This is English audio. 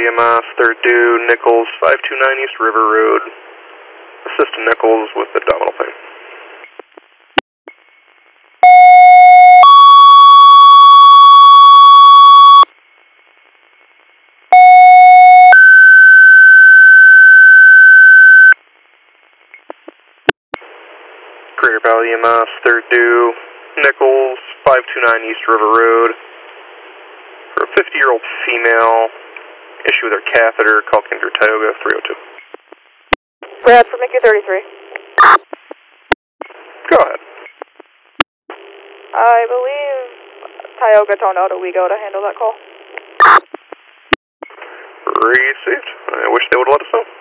EMS, they're due Nichols, 529 East River Road. Assist Nichols with abdominal pain. Greater Valley EMS, they're due Nichols, 529 East River Road. For a 50-year-old female, issue with her catheter, call Kinder Tioga 302. Brad for Mickey 33. Go ahead. I believe Tioga Tornado, we go to handle that call. Received. I wish they would let us know.